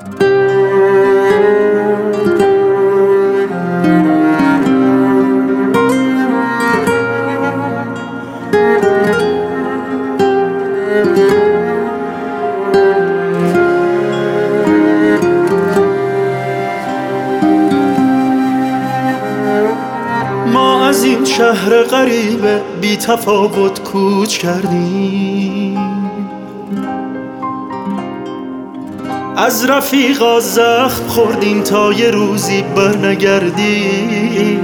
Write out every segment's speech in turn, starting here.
ما از این شهر غریبه بی تفاوت کوچ کردیم، از رفیقا زخم خوردیم تا یه روزی برنگردیم.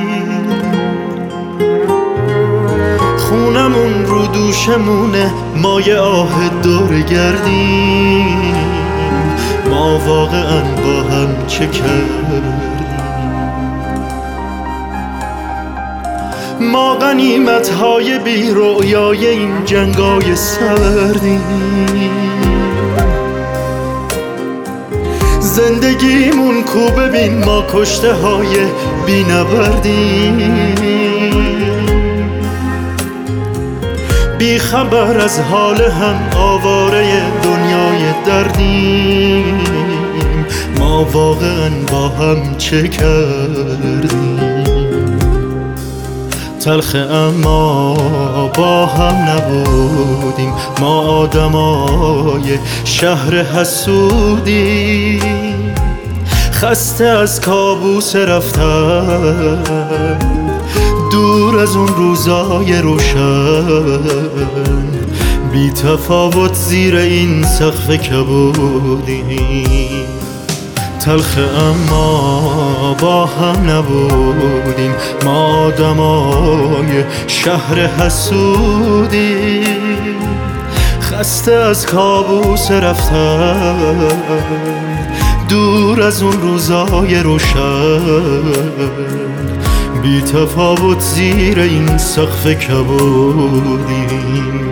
خونمون رو دوشمونه، ما یه آه دور گردیم. ما واقعا با هم چه کردیم؟ ما غنیمت‌های بی رؤیای این جنگای سردیم. زندگیمون کو ببین، ما کشته های بی نبردیم. بی خبر از حال هم، آواره دنیای دردیم. ما واقعا با هم چه کردیم؟ تلخ اما با هم نبودیم، ما آدمای شهر حسودیم. خسته از کابوس رفتن، دور از اون روزای روشن. بی تفاوت زیر این سقف کبودیم. تلخ اما با هم نبودیم، ما آدمای شهر حسودیم. خسته از کابوس رفتن، دور از اون روزای روشن. بی تفاوت زیر این سقف کبودیم.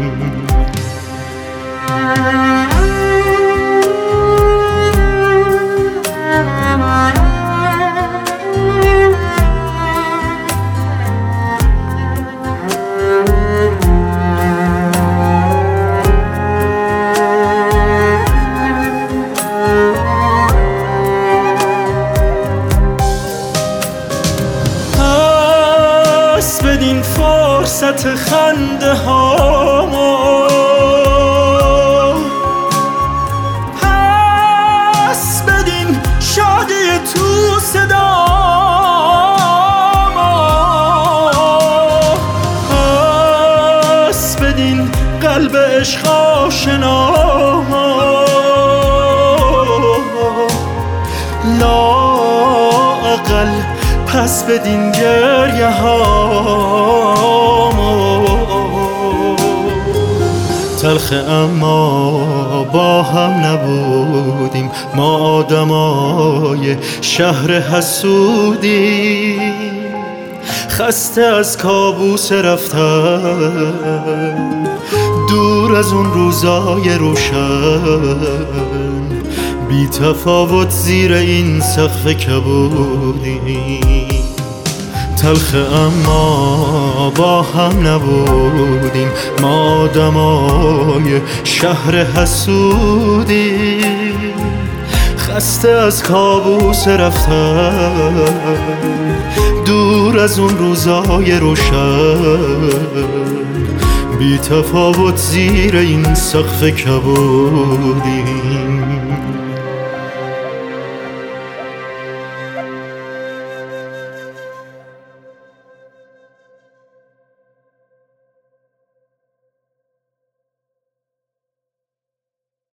بدین فرصت خنده هامو، پس بدین شادی تو صدامو، پس بدین قلب عشق آشنامو. لااقل پس بدین گریه هامو. تلخ اما با هم نبودیم، ما آدمای شهر حسودیم. خسته از کابوس رفتن، دور از اون روزای روشن. بی تفاوت زیر این سقف کبودیم. تلخ اما با هم نبودیم، ما آدمای شهر حسودیم. خسته از کابوس رفتن، دور از اون روزای روشن. بی تفاوت زیر این سقف کبودیم.